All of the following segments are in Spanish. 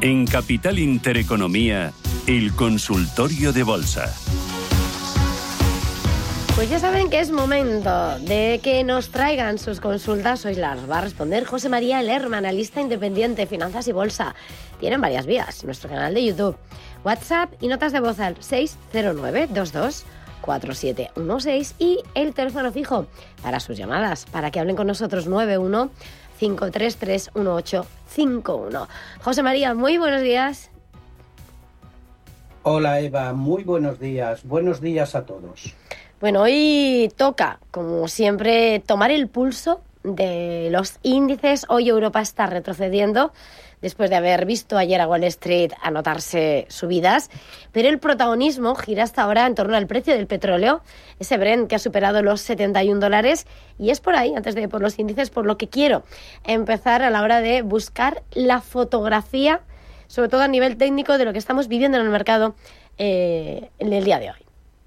En Capital Intereconomía, el consultorio de bolsa. Pues ya saben que es momento de que nos traigan sus consultas. Hoy las va a responder José María Lerma, analista independiente, finanzas y bolsa. Tienen varias vías, nuestro canal de YouTube, WhatsApp y notas de voz al 609-224716 y el teléfono fijo para sus llamadas, para que hablen con nosotros, 91-533-1851. José María, muy buenos días. Hola Eva, muy buenos días a todos. Bueno, hoy toca, como siempre, tomar el pulso de los índices. Hoy Europa está retrocediendo después de haber visto ayer a Wall Street anotarse subidas, pero el protagonismo gira hasta ahora en torno al precio del petróleo, ese Brent que ha superado los $71, y es por ahí, antes de ir por los índices, por lo que quiero empezar a la hora de buscar la fotografía, sobre todo a nivel técnico, de lo que estamos viviendo en el mercado en el día de hoy.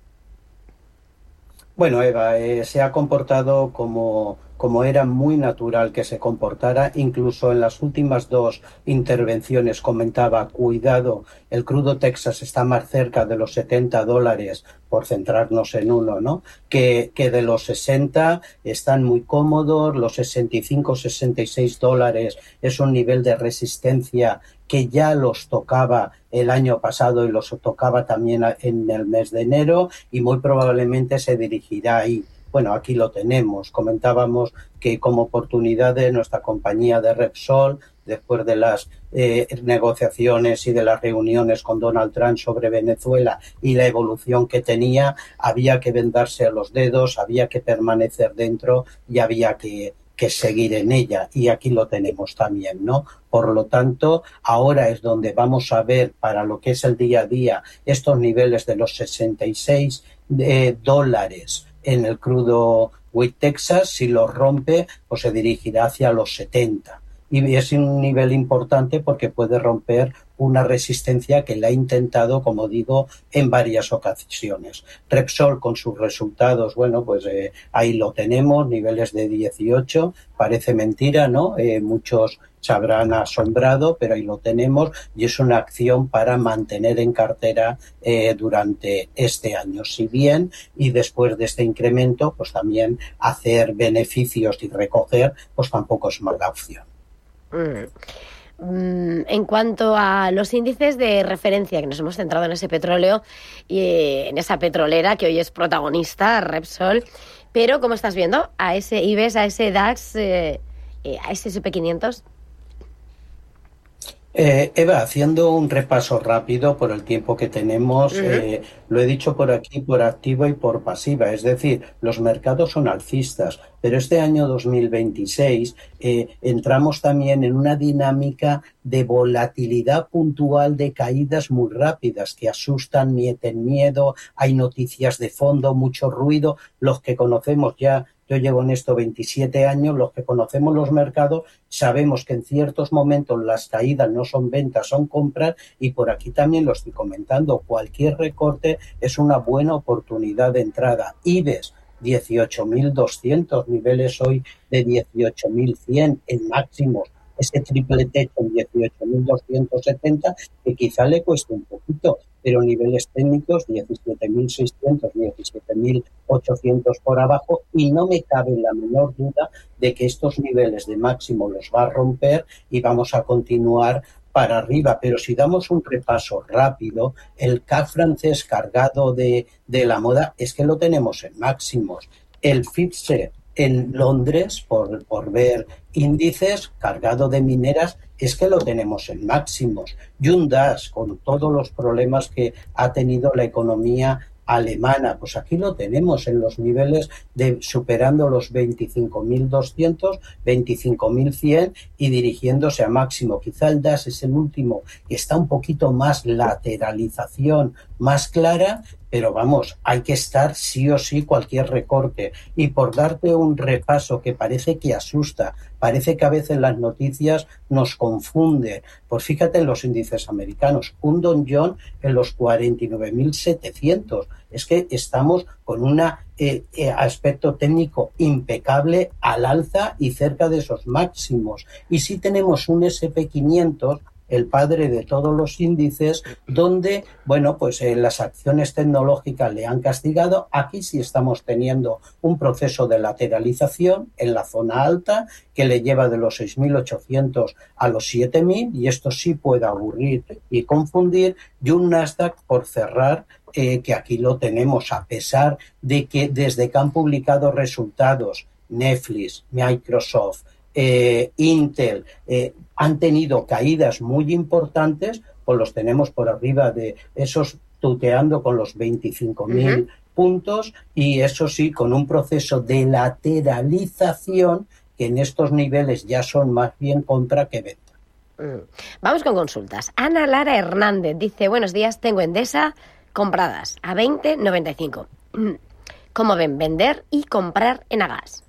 Bueno, Eva, se ha comportado como era muy natural que se comportara. Incluso en las últimas dos intervenciones comentaba, cuidado, el crudo Texas está más cerca de los $70, por centrarnos en uno, ¿no? Que de los 60 están muy cómodos, los 65, $66 es un nivel de resistencia que ya los tocaba el año pasado y los tocaba también en el mes de enero y muy probablemente se dirigirá ahí. Bueno, aquí lo tenemos. Comentábamos que como oportunidad de nuestra compañía de Repsol, después de las negociaciones y de las reuniones con Donald Trump sobre Venezuela y la evolución que tenía, había que vendarse los dedos, había que permanecer dentro y había que seguir en ella, y aquí lo tenemos también, ¿no? Por lo tanto, ahora es donde vamos a ver, para lo que es el día a día, estos niveles de los $66 en el crudo West Texas. Si los rompe, pues se dirigirá hacia los 70. Y es un nivel importante porque puede romper una resistencia que la ha intentado, como digo, en varias ocasiones. Repsol con sus resultados, bueno, pues ahí lo tenemos, niveles de 18, parece mentira, ¿no? Muchos se habrán asombrado, pero ahí lo tenemos y es una acción para mantener en cartera durante este año. Si bien, y después de este incremento, pues también hacer beneficios y recoger, pues tampoco es mala opción. En cuanto a los índices de referencia, que nos hemos centrado en ese petróleo y en esa petrolera que hoy es protagonista, Repsol, pero ¿cómo estás viendo a ese IBEX, a ese DAX, a ese SP500? Eva, haciendo un repaso rápido por el tiempo que tenemos, lo he dicho por aquí, por activa y por pasiva, es decir, los mercados son alcistas, pero este año 2026 entramos también en una dinámica de volatilidad puntual, de caídas muy rápidas que asustan, meten miedo, hay noticias de fondo, mucho ruido, los que conocemos ya. Yo llevo en esto 27 años, los que conocemos los mercados sabemos que en ciertos momentos las caídas no son ventas, son compras, y por aquí también lo estoy comentando, cualquier recorte es una buena oportunidad de entrada. IBEX 18.200, niveles hoy de 18.100 en máximos, ese triple techo en 18.270 que quizá le cueste un poquito, pero niveles técnicos 17.600, 17.800 por abajo, y no me cabe la menor duda de que estos niveles de máximo los va a romper y vamos a continuar para arriba. Pero si damos un repaso rápido, el CAC francés cargado de la moda es que lo tenemos en máximos. El FTSE en Londres, por ver índices, cargado de mineras, es que lo tenemos en máximos. Y un DAX, con todos los problemas que ha tenido la economía alemana, pues aquí lo tenemos en los niveles de superando los 25.200, 25.100 y dirigiéndose a máximo. Quizá el DAX es el último que está un poquito más lateralización, más clara, pero vamos, hay que estar sí o sí cualquier recorte. Y por darte un repaso que parece que asusta, parece que a veces las noticias nos confunden, pues fíjate en los índices americanos, un Dow Jones en los 49.700, es que estamos con un aspecto técnico impecable al alza y cerca de esos máximos. Y si tenemos un SP500 el padre de todos los índices, donde, bueno, pues las acciones tecnológicas le han castigado. Aquí sí estamos teniendo un proceso de lateralización en la zona alta que le lleva de los 6.800 a los 7.000, y esto sí puede aburrir y confundir, y un Nasdaq por cerrar, que aquí lo tenemos, a pesar de que desde que han publicado resultados Netflix, Microsoft, Intel, han tenido caídas muy importantes, pues los tenemos por arriba de esos, tuteando con los 25.000 puntos, y eso sí, con un proceso de lateralización que en estos niveles ya son más bien compra que venta. Vamos con consultas. Ana Lara Hernández dice: buenos días, tengo Endesa compradas a 20,95. ¿Cómo ven vender y comprar en Agas?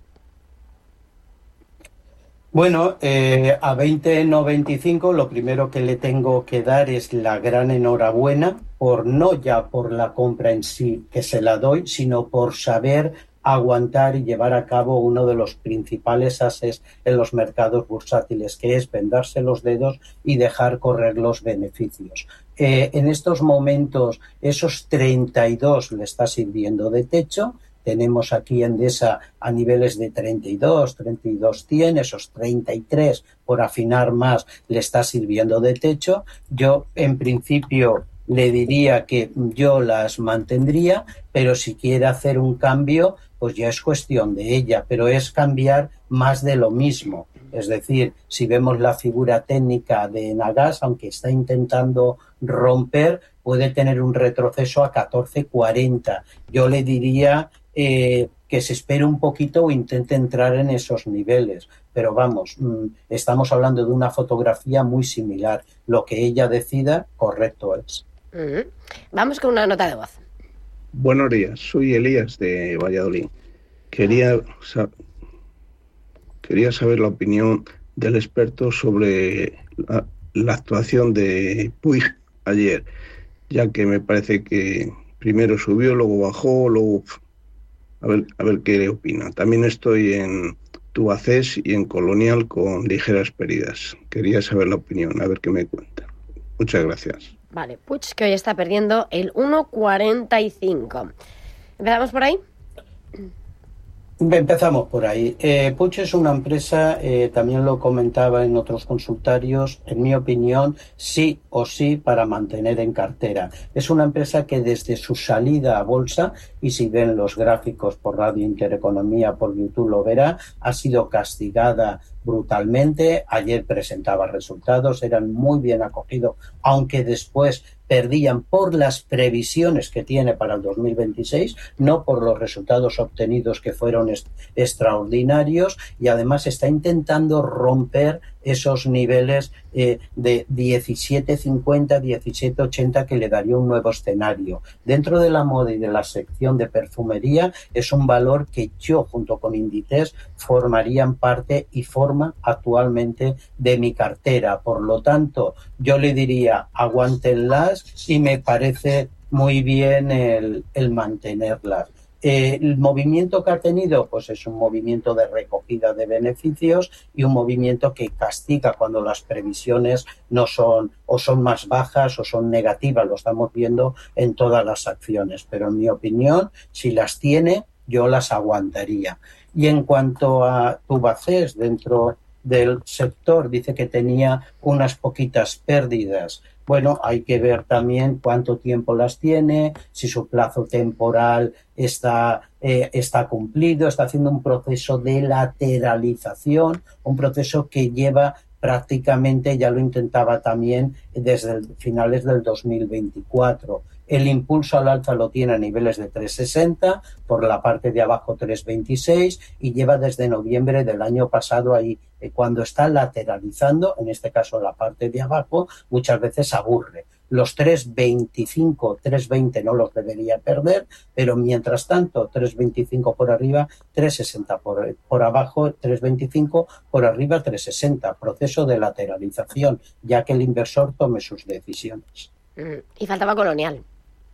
Bueno, a 20,95 lo primero que le tengo que dar es la gran enhorabuena, no ya por la compra en sí, que se la doy, sino por saber aguantar y llevar a cabo uno de los principales ases en los mercados bursátiles, que es vendarse los dedos y dejar correr los beneficios. En estos momentos esos 32 le está sirviendo de techo. Tenemos aquí Endesa a niveles de 32, 100, esos 33 por afinar más le está sirviendo de techo. Yo en principio le diría que yo las mantendría, pero si quiere hacer un cambio, pues ya es cuestión de ella, pero es cambiar más de lo mismo. Es decir, si vemos la figura técnica de Nagas, aunque está intentando romper, puede tener un retroceso a 14,40. Yo le diría que se espere un poquito o intente entrar en esos niveles. Pero vamos, estamos hablando de una fotografía muy similar. Lo que ella decida, correcto es. Vamos con una nota de voz. Buenos días, soy Elías de Valladolid. Quería saber la opinión del experto sobre la actuación de Puig ayer, ya que me parece que primero subió, luego bajó, luego... A ver qué opina. También estoy en Tubacex y en Colonial con ligeras pérdidas. Quería saber la opinión, a ver qué me cuenta. Muchas gracias. Vale, Puig, que hoy está perdiendo el 1,45. ¿Empezamos por ahí? Empezamos por ahí. Puig es una empresa, también lo comentaba en otros consultarios, en mi opinión, sí o sí para mantener en cartera. Es una empresa que desde su salida a bolsa, y si ven los gráficos por Radio Intereconomía, por YouTube lo verá, ha sido castigada brutalmente. Ayer presentaba resultados, eran muy bien acogidos, aunque después perdían por las previsiones que tiene para el 2026, no por los resultados obtenidos, que fueron extraordinarios, y además está intentando romper esos niveles de 17,50, 17,80, que le daría un nuevo escenario. Dentro de la moda y de la sección de perfumería es un valor que yo, junto con Inditex, formarían parte y forma actualmente de mi cartera. Por lo tanto, yo le diría aguántenlas, y me parece muy bien el mantenerlas. El movimiento que ha tenido, pues es un movimiento de recogida de beneficios y un movimiento que castiga cuando las previsiones no son, o son más bajas o son negativas. Lo estamos viendo en todas las acciones, pero en mi opinión, si las tiene, yo las aguantaría. Y en cuanto a Tubacex, dentro del sector, dice que tenía unas poquitas pérdidas. Bueno, hay que ver también cuánto tiempo las tiene, si su plazo temporal está cumplido. Está haciendo un proceso de lateralización, un proceso que lleva prácticamente, ya lo intentaba también desde finales del 2024. El impulso al alza lo tiene a niveles de 3,60, por la parte de abajo 3,26, y lleva desde noviembre del año pasado ahí. Cuando está lateralizando, en este caso la parte de abajo, muchas veces aburre. Los 3,25, 3,20 no los debería perder, pero mientras tanto 3,25 por arriba, 3,60 por abajo, 3,25 por arriba, 3,60. Proceso de lateralización, ya que el inversor tome sus decisiones. Y faltaba Colonial.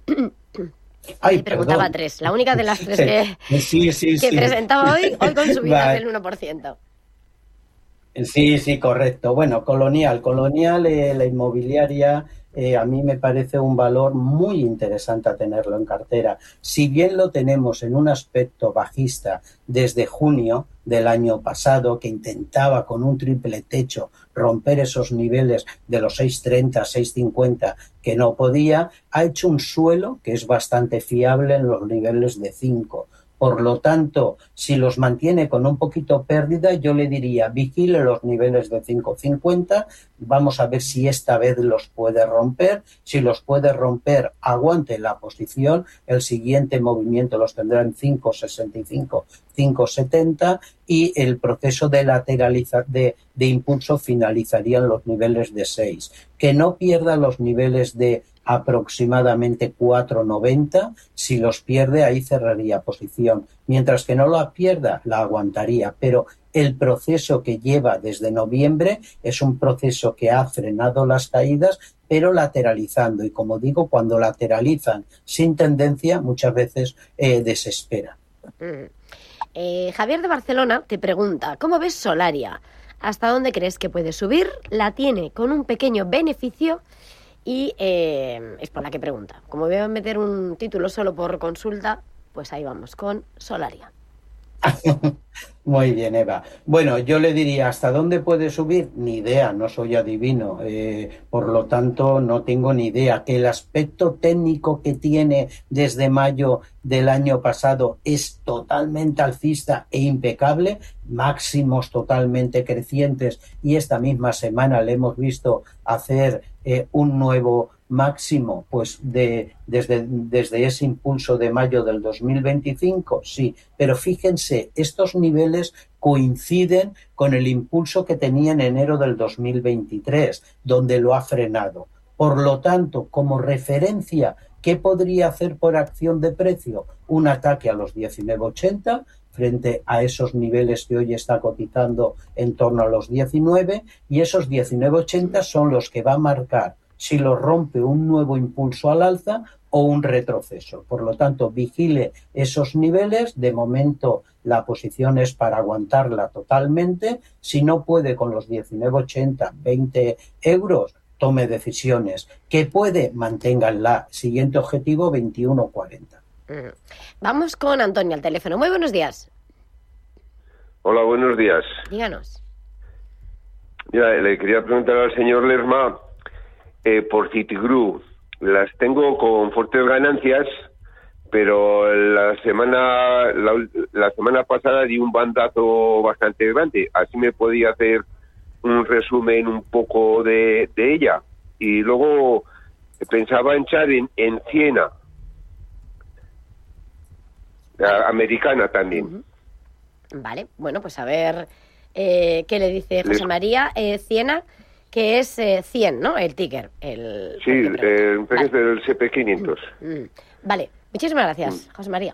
Ay, preguntaba perdón. 3, la única de las 3 que Sí. presentaba hoy con subidas del 1%. Sí, sí, correcto. Bueno, Colonial, la inmobiliaria, a mí me parece un valor muy interesante a tenerlo en cartera. Si bien lo tenemos en un aspecto bajista desde junio del año pasado, que intentaba con un triple techo romper esos niveles de los 6,30, 6,50, que no podía, ha hecho un suelo que es bastante fiable en los niveles de 5. Por lo tanto, si los mantiene con un poquito pérdida, yo le diría, vigile los niveles de 5,50, vamos a ver si esta vez los puede romper. Si los puede romper, aguante la posición. El siguiente movimiento los tendrá en 5,65, 5,70 y el proceso de de impulso finalizaría en los niveles de 6. Que no pierda los niveles de aproximadamente 4,90. Si los pierde, ahí cerraría posición. Mientras que no la pierda, la aguantaría. Pero el proceso que lleva desde noviembre es un proceso que ha frenado las caídas, pero lateralizando. Y como digo, cuando lateralizan sin tendencia, muchas veces desespera. Javier de Barcelona te pregunta, ¿cómo ves Solaria? ¿Hasta dónde crees que puede subir? La tiene con un pequeño beneficio y es por la que pregunta. Como voy a meter un título solo por consulta, pues ahí vamos con Solaria. Muy bien, Eva. Bueno, yo le diría, ¿hasta dónde puede subir? Ni idea, no soy adivino. Por lo tanto, no tengo ni idea. Que el aspecto técnico que tiene desde mayo del año pasado es totalmente alcista e impecable, máximos totalmente crecientes, y esta misma semana le hemos visto hacer un nuevo máximo, pues desde ese impulso de mayo del 2025, sí, pero fíjense, estos niveles coinciden con el impulso que tenía en enero del 2023, donde lo ha frenado. Por lo tanto, como referencia, ¿qué podría hacer por acción de precio? Un ataque a los 19,80 frente a esos niveles que hoy está cotizando en torno a los 19, y esos 19,80 son los que va a marcar si lo rompe un nuevo impulso al alza o un retroceso. Por lo tanto, vigile esos niveles. De momento, la posición es para aguantarla totalmente. Si no puede con los 19,80, 20 euros, tome decisiones. Que puede, manténganla. Siguiente objetivo, 21,40. Vamos con Antonio al teléfono. Muy buenos días. Hola, buenos días. Díganos. Mira, le quería preguntar al señor Lerma por Citigroup. Las tengo con fuertes ganancias, pero la semana pasada di un bandazo bastante grande. Así me podía hacer un resumen un poco de ella. Y luego pensaba echar en Ciena, americana también. Uh-huh. Vale, bueno, pues a ver qué le dice José María. Ciena, que es 100, ¿no? El ticker. Sí, el precio del SP500. Vale, muchísimas gracias, José María.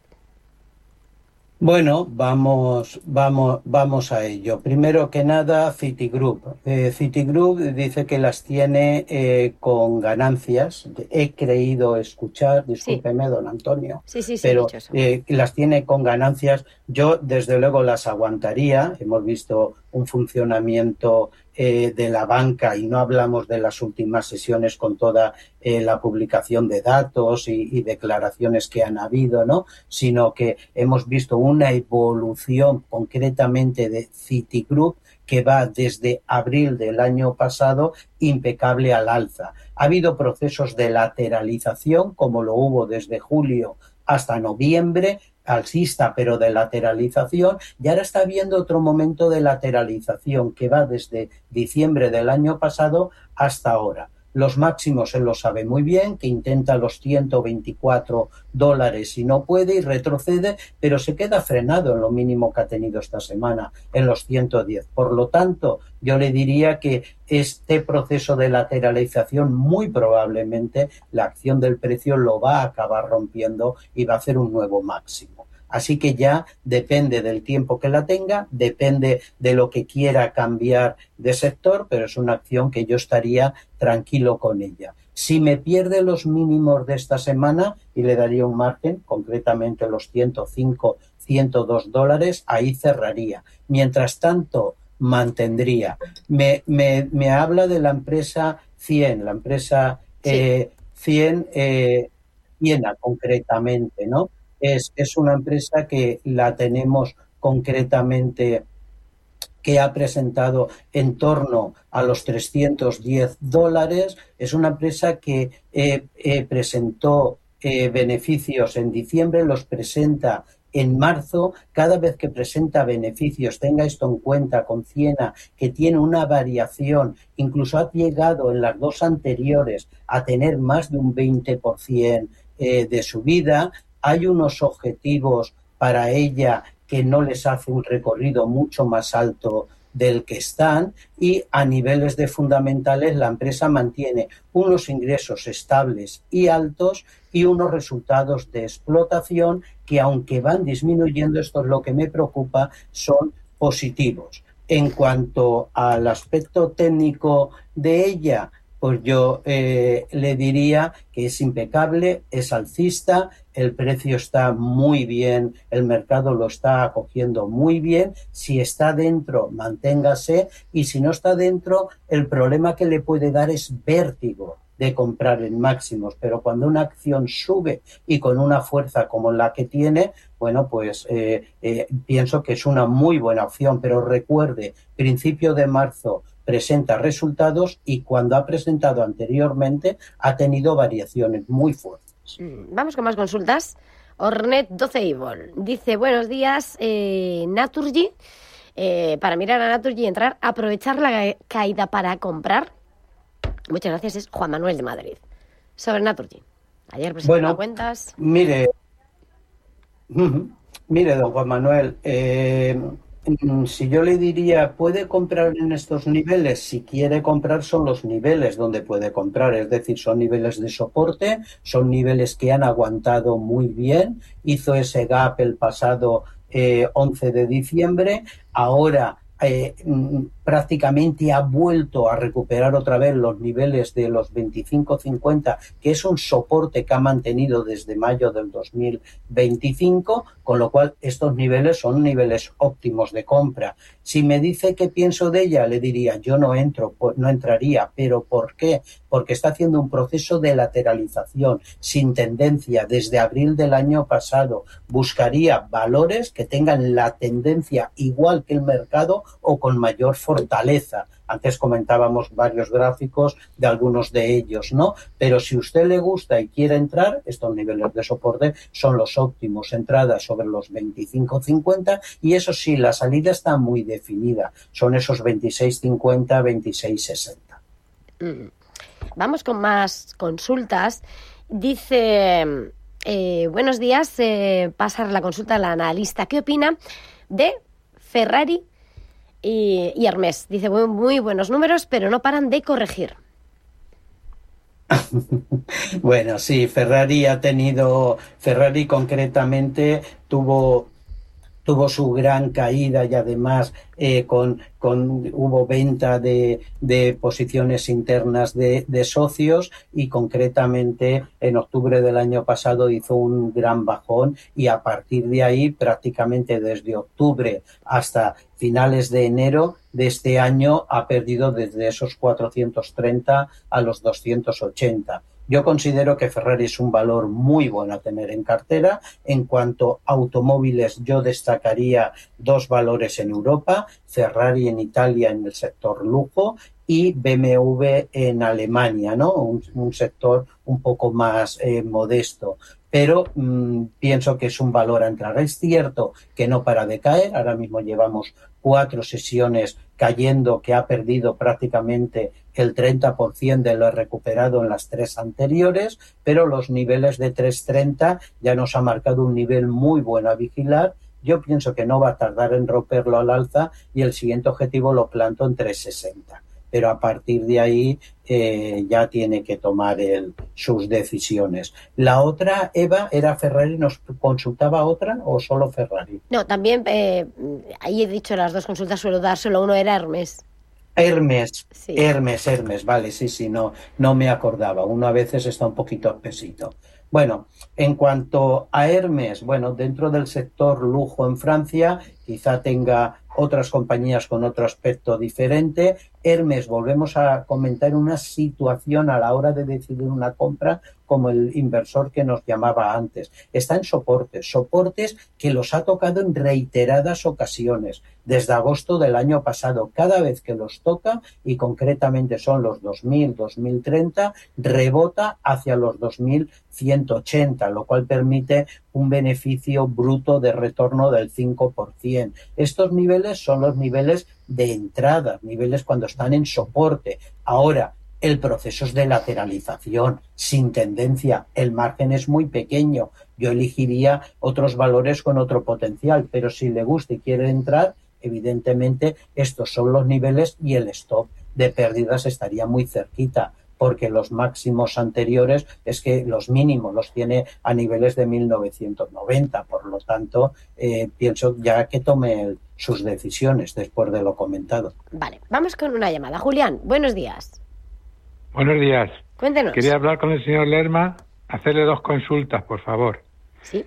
Bueno, vamos a ello. Primero que nada, Citigroup. Citigroup dice que las tiene con ganancias. He creído escuchar, discúlpeme, don Antonio, sí, pero las tiene con ganancias. Yo, desde luego, las aguantaría. Hemos visto un funcionamiento de la banca, y no hablamos de las últimas sesiones con toda la publicación de datos y declaraciones que han habido, ¿no? Sino que hemos visto una evolución concretamente de Citigroup que va desde abril del año pasado impecable al alza. Ha habido procesos de lateralización, como lo hubo desde julio hasta noviembre, alcista pero de lateralización, y ahora está habiendo otro momento de lateralización que va desde diciembre del año pasado hasta ahora. Los máximos él lo sabe muy bien, que intenta los $124 y no puede, y retrocede, pero se queda frenado en lo mínimo que ha tenido esta semana, en los 110. Por lo tanto, yo le diría que este proceso de lateralización muy probablemente la acción del precio lo va a acabar rompiendo y va a hacer un nuevo máximo. Así que ya depende del tiempo que la tenga, depende de lo que quiera cambiar de sector, pero es una acción que yo estaría tranquilo con ella. Si me pierde los mínimos de esta semana y le daría un margen, concretamente los $105, $102, ahí cerraría. Mientras tanto, mantendría. Me habla de la empresa 100, la empresa 100, Siena concretamente, ¿no? Es una empresa que la tenemos concretamente, que ha presentado en torno a los $310. Es una empresa que presentó beneficios en diciembre, los presenta en marzo. Cada vez que presenta beneficios, tenga esto en cuenta con Siena, que tiene una variación, incluso ha llegado en las dos anteriores a tener más de un 20% de subida. Hay unos objetivos para ella que no les hace un recorrido mucho más alto del que están, y a niveles de fundamentales la empresa mantiene unos ingresos estables y altos y unos resultados de explotación que, aunque van disminuyendo, esto es lo que me preocupa, son positivos. En cuanto al aspecto técnico de ella, pues yo le diría que es impecable, es alcista, el precio está muy bien, el mercado lo está acogiendo muy bien. Si está dentro, manténgase, y si no está dentro, el problema que le puede dar es vértigo de comprar en máximos, pero cuando una acción sube y con una fuerza como la que tiene, bueno, pues pienso que es una muy buena opción. Pero recuerde, principio de marzo presenta resultados, y cuando ha presentado anteriormente ha tenido variaciones muy fuertes. Vamos con más consultas. Ornet 12 Evil dice: buenos días, Naturgy. Para mirar a Naturgy y entrar, aprovechar la caída para comprar. Muchas gracias. Es Juan Manuel de Madrid. Sobre Naturgy. Ayer presentó cuentas. Mire, don Juan Manuel, si yo le diría, ¿puede comprar en estos niveles? Si quiere comprar, son los niveles donde puede comprar, es decir, son niveles de soporte, son niveles que han aguantado muy bien. Hizo ese gap el pasado 11 de diciembre, ahora prácticamente ha vuelto a recuperar otra vez los niveles de los 25.50, que es un soporte que ha mantenido desde mayo del 2025, con lo cual estos niveles son niveles óptimos de compra. Si me dice qué pienso de ella, le diría, yo no entraría. ¿Pero por qué? Porque está haciendo un proceso de lateralización sin tendencia desde abril del año pasado. Buscaría valores que tengan la tendencia igual que el mercado o con mayor fortaleza. Antes comentábamos varios gráficos de algunos de ellos, ¿no? Pero si a usted le gusta y quiere entrar, estos niveles de soporte son los óptimos. Entrada sobre los 25.50, y eso sí, la salida está muy definida. Son esos 26.50, 26.60. Vamos con más consultas. Dice, buenos días, pasar la consulta a la analista. ¿Qué opina de Ferrari y Hermès? Dice, muy buenos números, pero no paran de corregir. Bueno, sí, Ferrari concretamente tuvo su gran caída, y además hubo venta de posiciones internas de socios, y concretamente en octubre del año pasado hizo un gran bajón, y a partir de ahí, prácticamente desde octubre hasta finales de enero de este año, ha perdido desde esos 430 a los 280. Yo considero que Ferrari es un valor muy bueno a tener en cartera. En cuanto a automóviles, yo destacaría dos valores en Europa: Ferrari en Italia en el sector lujo y BMW en Alemania, ¿no? Un sector un poco más modesto. Pero pienso que es un valor a entrar. Es cierto que no para de caer. Ahora mismo llevamos 4 sesiones cayendo, que ha perdido prácticamente el 30% de lo recuperado en las 3 anteriores, pero los niveles de 3.30 ya nos ha marcado un nivel muy bueno a vigilar. Yo pienso que no va a tardar en romperlo al alza, y el siguiente objetivo lo planto en 3.60. Pero a partir de ahí ya tiene que tomar sus decisiones. La otra, Eva, ¿era Ferrari? ¿Nos consultaba otra o solo Ferrari? No, también, ahí he dicho las dos consultas, suelo dar solo uno, era Hermès. Hermès, sí. Hermès, vale, sí, no me acordaba. Uno a veces está un poquito espesito. Bueno, en cuanto a Hermès, bueno, dentro del sector lujo en Francia, quizá tenga otras compañías con otro aspecto diferente. Hermes, volvemos a comentar una situación a la hora de decidir una compra como el inversor que nos llamaba antes. Está en soportes que los ha tocado en reiteradas ocasiones, desde agosto del año pasado. Cada vez que los toca, y concretamente son los 2000, 2030, rebota hacia los 2180, lo cual permite un beneficio bruto de retorno del 5%. Estos niveles son los niveles de entrada, niveles cuando están en soporte. Ahora, el proceso es de lateralización, sin tendencia, el margen es muy pequeño. Yo elegiría otros valores con otro potencial, pero si le gusta y quiere entrar, evidentemente estos son los niveles y el stop de pérdidas estaría muy cerquita, porque los máximos anteriores es que los mínimos los tiene a niveles de 1990. Por lo tanto, pienso ya que tome sus decisiones después de lo comentado. Vale, vamos con una llamada. Julián, buenos días. Buenos días. Cuéntenos. Quería hablar con el señor Lerma, hacerle 2 consultas, por favor. Sí.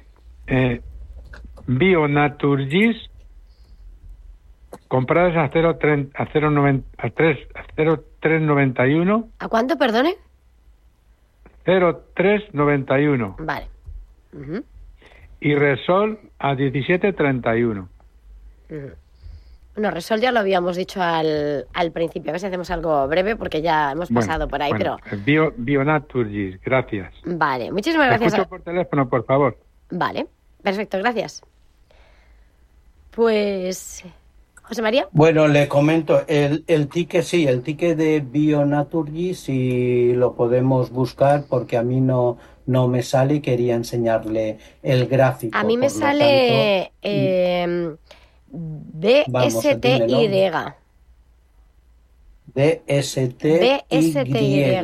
Bionaturgis, compradas a 0,391. ¿A cuánto, perdone? 0,391. Vale. Uh-huh. Y Resol a 17,31. Uh-huh. Bueno, Resol ya lo habíamos dicho al principio. A ver si hacemos algo breve porque ya hemos pasado por ahí. Bueno, pero Bionaturgis, gracias. Vale, muchísimas gracias. Escucho por teléfono, por favor. Vale, perfecto, gracias. Pues, José María. Bueno, le comento, el ticket, sí, el ticket de Bionaturgis, si lo podemos buscar, porque a mí no me sale y quería enseñarle el gráfico. A mí me sale DSTY. DSTY.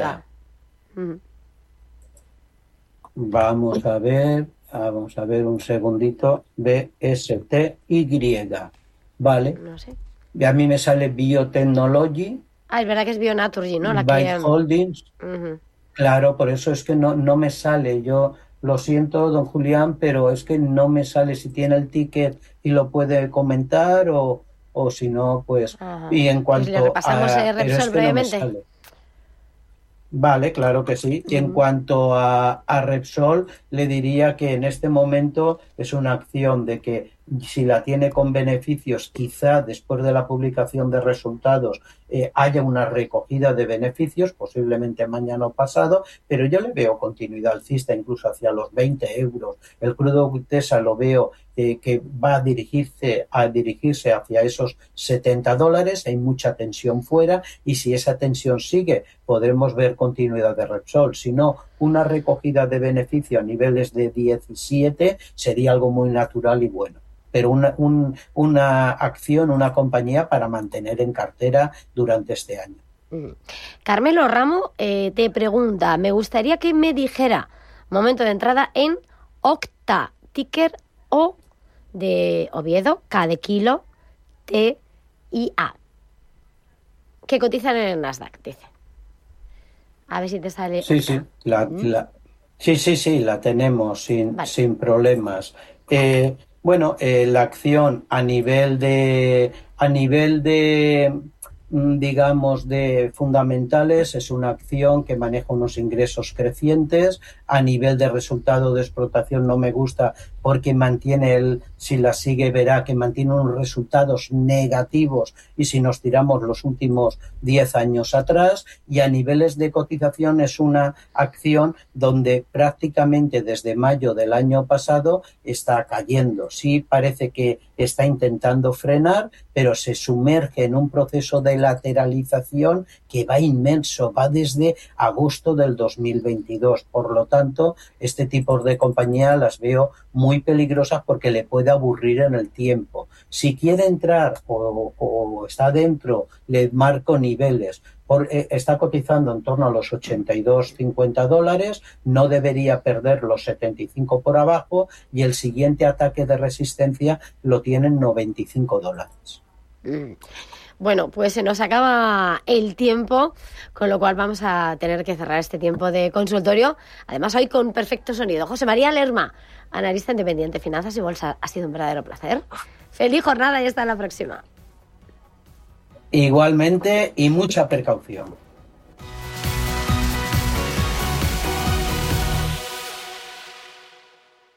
Vamos a ver un segundito. BSTY. Vale. No sé. Y a mí me sale Biotechnology. Ah, es verdad que es Bionaturgy, ¿no? Byte Holdings. Uh-huh. Claro, por eso es que no me sale. Yo lo siento, don Julián, pero es que no me sale si tiene el ticket y lo puede comentar o si no, pues... Ajá. Y en cuanto pues le repasamos a... Repsol brevemente. No vale, claro que sí. Y en cuanto a Repsol, le diría que en este momento es una acción de que si la tiene con beneficios, quizá después de la publicación de resultados haya una recogida de beneficios, posiblemente mañana o pasado, pero yo le veo continuidad alcista incluso hacia los 20 euros. El crudo Vitesa lo veo que va a dirigirse hacia esos $70, hay mucha tensión fuera y si esa tensión sigue podremos ver continuidad de Repsol. Si no, una recogida de beneficio a niveles de 17 sería algo muy natural y bueno. Pero una acción, una compañía para mantener en cartera durante este año. Carmelo Ramo te pregunta, me gustaría que me dijera momento de entrada en Octa, ticker O de Oviedo, K de kilo, T y A, que cotizan en el Nasdaq, dice. A ver si te sale. Sí, sí, la tenemos sin problemas. Bueno, la acción a nivel de digamos de fundamentales es una acción que maneja unos ingresos crecientes. A nivel de resultado de explotación no me gusta porque mantiene si la sigue verá que mantiene unos resultados negativos y si nos tiramos los últimos 10 años atrás, y a niveles de cotización es una acción donde prácticamente desde mayo del año pasado está cayendo. Sí parece que está intentando frenar, pero se sumerge en un proceso de lateralización que va inmenso, va desde agosto del 2022. Por lo tanto, este tipo de compañía las veo muy peligrosas porque le puede aburrir en el tiempo. Si quiere entrar o está dentro, le marco niveles. Está cotizando en torno a los $82-50, no debería perder los 75 por abajo y el siguiente ataque de resistencia lo tiene en $95. Bueno, pues se nos acaba el tiempo, con lo cual vamos a tener que cerrar este tiempo de consultorio. Además, hoy con perfecto sonido. José María Lerma, analista independiente, finanzas y bolsa. Ha sido un verdadero placer. Feliz jornada y hasta la próxima. Igualmente y mucha precaución.